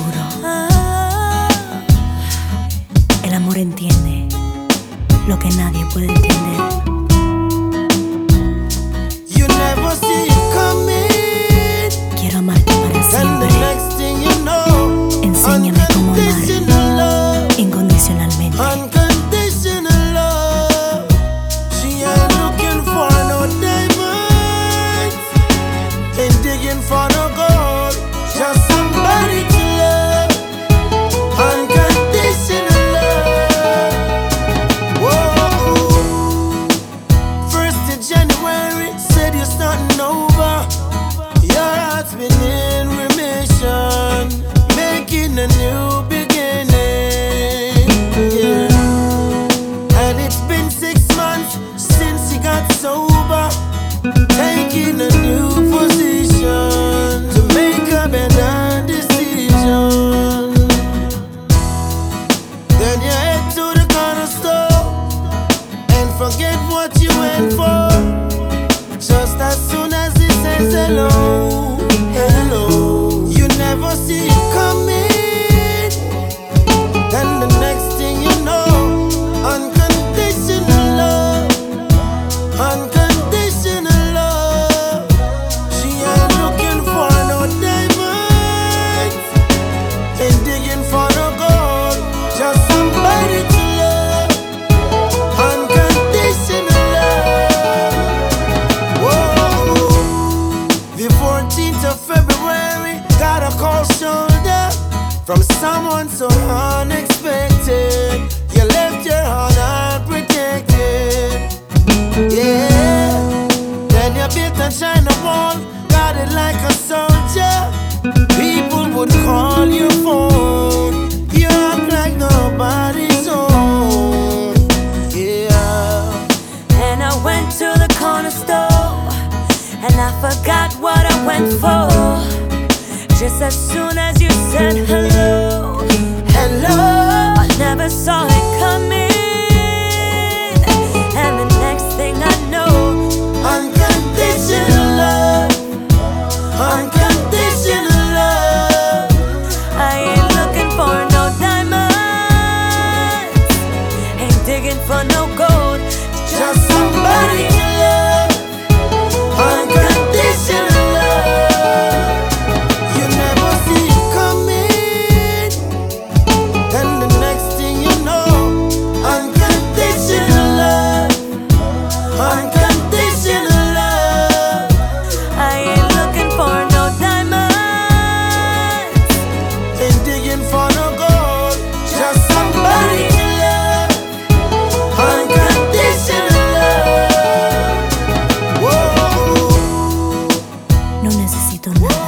puro. El amor entiende lo que nadie puede entender. You never see it coming. Quiero amarte para And the siempre. next thing you know, Enséñame cómo unconditional amar love, incondicionalmente. unconditional love. She ain't looking for no diamonds, ain't digging for no gold, just somebody to love. Unconditional love. Whoa. 1st of January said you're starting over. Your heart's been in remission, making a new beginning. Yeah. And it's been 6 months since you got sober, taking a new position to make a better decision. Then you head to the corner store and forget what you went for. Just as soon as he says hello, hello, you never see it coming. Then the next thing you know, unconditional love, unconditional love. She ain't looking for no diamonds, ain't digging for no gold, just somebody to love. Unconditional love. Whoa. The 14th of February, got a cold shoulder from someone so unexpected. You left your heart unprotected. Yeah. Then you built a China wall, got it like a soldier. People would call your phone. You act like nobody's home. Yeah. And I went to the corner store, and I forgot what I went for. Just as soon as you said hello, Hello. I never saw it coming. And the next thing I know, Unconditional love, unconditional love. I ain't looking for no diamonds, ain't digging for no gold, Just somebody to love, unconditional love. You never see it coming, and the next thing you know, unconditional love, unconditional love. I ain't looking for no diamonds, Ain't digging for no gold, just somebody to love, unconditional love. Whoa. no necesito nada.